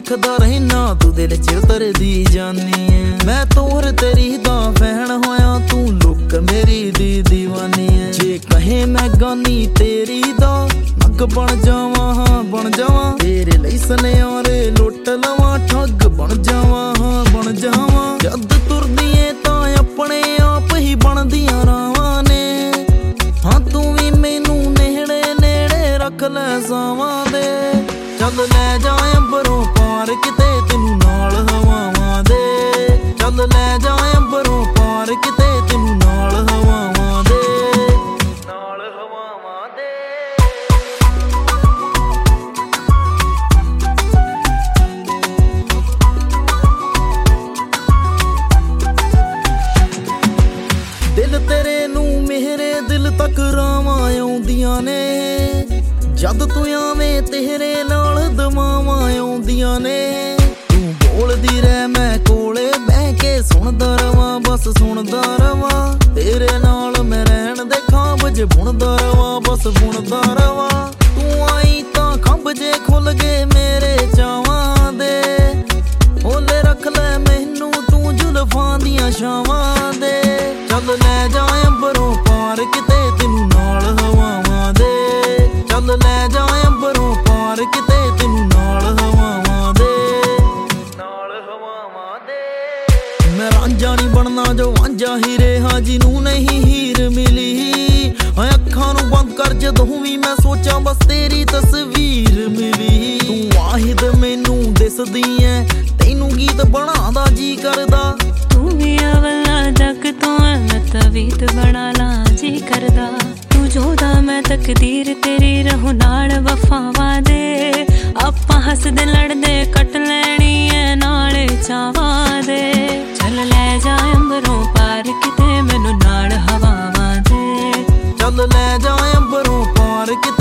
देखदा रहना तू दिल च उतरदी जानी है। मैं तोर तेरी दा फैन होया तू लुक मेरी दी दीवानी है। जे कहे मैं गानी तेरी दा नग बन जावां हाँ बन जावां तेरे लई सनियारे लुट लवां ठग बन जावां हाँ बन जावां। जद तुरदी ऐ तां अपने आप ही बनदियां रावां ने। हाँ तू भी मैनू नेड़े नेड़े रख लै सावां दे। चल लै जा अंबरों पार किते तेनू नाल हवावां दे। चल लै जा अंबरों पार किते तेनू नाल हवावां दे नाल हवावां दे। दिल तेरे नू मेरे दिल तक रावां आउंदियां ने। जद तू आवें तेरे नाल दमावां आउंदियां ने। तू बोलदी रह मैं कोले बह के सुनदा रवां बस सुनदा रवां। तेरे नाल मैं रहन दे खाब जे बुनदा रवां बस बुनदा रवां। तू आई तां खंभ जे खुल गए मेरे चावां दे। ओले रख लै मैनू तू जुल्फां दियां छावां दे। चल लै जा अंबरों पार किते तेनू नाल हवावां दे। चल लै जा अंबरों पार किते तेनू नाल हवावां दे नाल हवावां दे। मैं रांझा नहीं बनना जो वांझा ही रेहा जिनू नहीं हीर मिली। अखां नू बंद कर जदों भी मैं सोचा बस तेरी तस्वीर मिली। तू वाहिद मैनू दिसदी ऐ तैनू गीत बनादा जी करदा। तू भी अवला जग तो मैं तवीत बना ला जी करदा। तू जोदा मैं तकदीर तेरी रहूं नाल वफावां दे। आपां हसदे लड़दे कट लैनी ऐ नाल चावां दे। चल लै जा अंबरों पार किते मैनू नाल हवावां दे। चल लै जा अंबरों पार किते